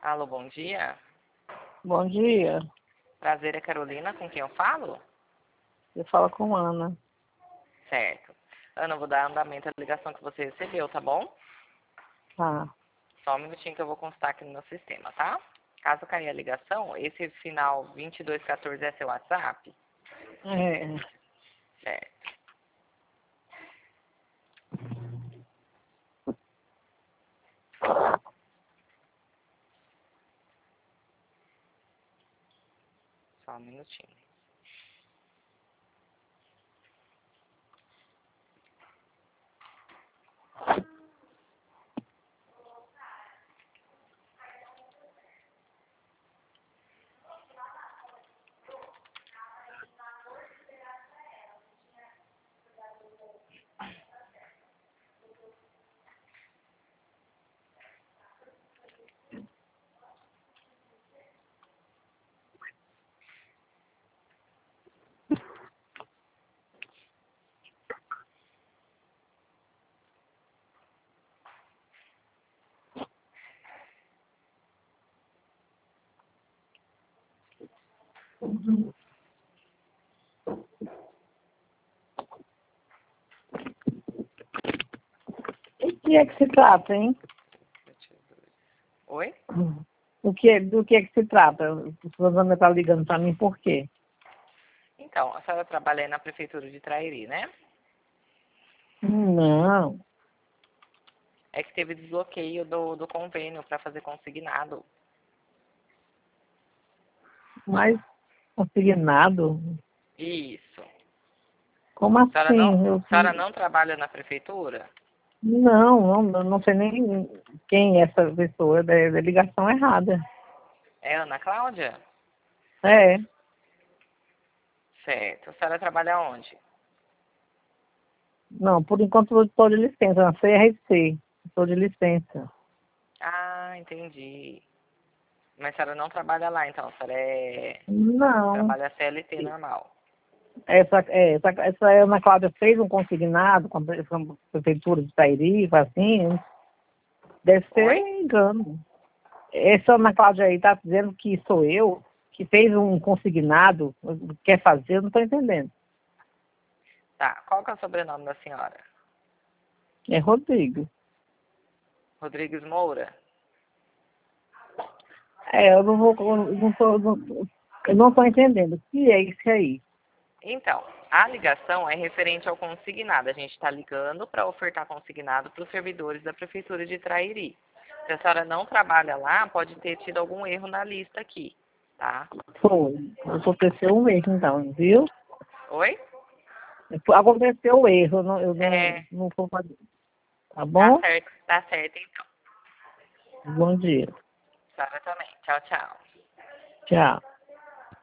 Alô, bom dia. Bom dia. Prazer, é Carolina, com quem eu falo? Você fala com Ana. Certo. Ana, eu vou dar andamento à ligação que você recebeu, tá bom? Tá. Só um minutinho que eu vou constar aqui no meu sistema, tá? Caso caia a ligação, esse final 2214 é seu WhatsApp? É. Certo. Só um minutinho. O que é que se trata, hein? Oi? Do que é que se trata? A Ana está ligando para mim por quê? Então, a senhora trabalha aí na prefeitura de Trairi, né? Não. É que teve desbloqueio do convênio para fazer consignado. Mas consignado? Isso. Como A senhora não, assim? a senhora não trabalha na prefeitura? Não sei nem quem é essa pessoa. É da ligação errada. É Ana Cláudia? É. Certo. A senhora trabalha onde? Não, por enquanto eu estou de licença, na CRC. Estou de licença. Ah, entendi. Mas a senhora não trabalha lá, então. A senhora Não. trabalha CLT normal. Essa Ana Cláudia fez um consignado com a prefeitura de Tairi, assim, deve ser Oi? engano. Essa Ana Cláudia aí está dizendo que sou eu, que fez um consignado, quer fazer, eu não estou entendendo. Tá. Qual que é o sobrenome da senhora? É Rodrigo. Rodrigues Moura? Eu não vou, eu não estou entendendo. O que é isso aí? Então, a ligação é referente ao consignado. A gente está ligando para ofertar consignado para os servidores da prefeitura de Trairi. Se a senhora não trabalha lá, pode ter tido algum erro na lista aqui, tá? Foi. Aconteceu um erro, então, viu? Oi? Aconteceu o erro, É, não vou fazer. Tá bom? tá certo então. Bom dia. A senhora também. Tchau, tchau. Tchau.